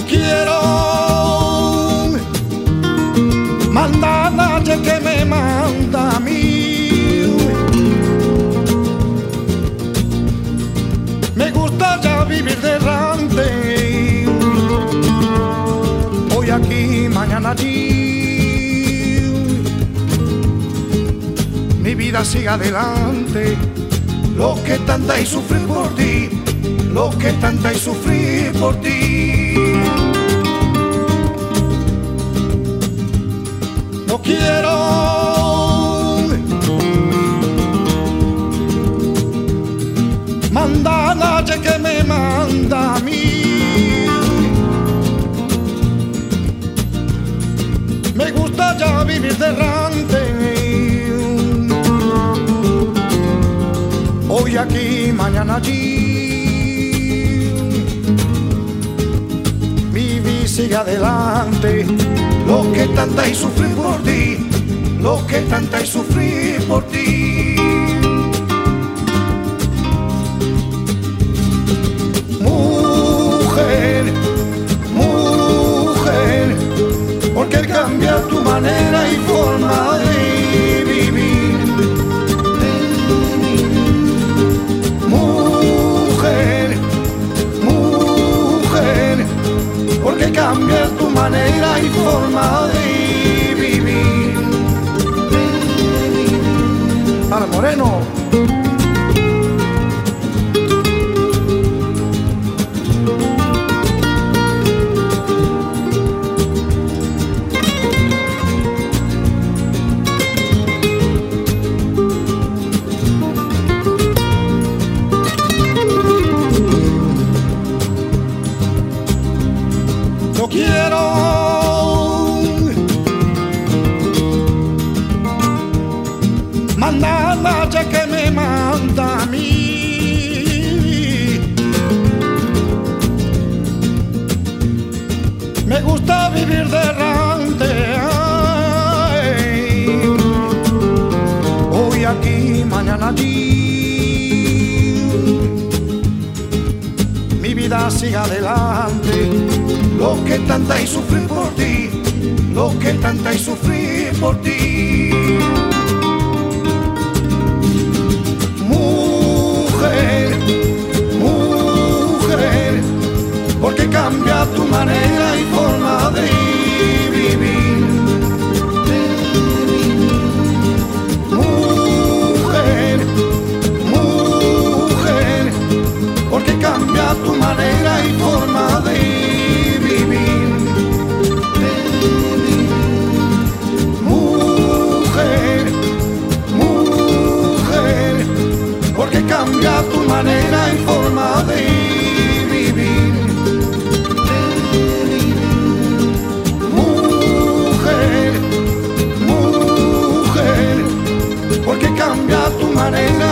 quiero mandar a nadie que me manda a mí. Me gusta ya vivir de errante, hoy aquí, mañana allí. Mi vida sigue adelante, lo que tanta y sufrir por ti, lo que tanta y sufrir por ti. No quiero mandar a nadie que me manda a mí. Me gusta ya vivir de errante, hoy aquí, mañana allí. Mi vida sigue adelante, lo que tanta y sufrir por ti, lo que tanta y sufrir por ti. Mujer, mujer, ¿por qué cambia tu manera y forma de vivir? Mujer, mujer, ¿por qué cambia tu manera y forma de vivir? Para Moreno. No quiero mandar a nadie que me manda a mí. Me gusta vivir de errante, ay, hoy aquí, mañana allí. Mi vida sigue adelante, lo que tanta y sufrir por ti, lo que tanta y sufrir por ti. Mujer, mujer, ¿por qué cambia tu manera y forma de vivir? Mujer, mujer, ¿por qué cambia tu manera y forma de vivir? Mujer, mujer, ¿por qué cambia tu manera y forma de vivir? Mujer, mujer, ¿por qué cambia tu manera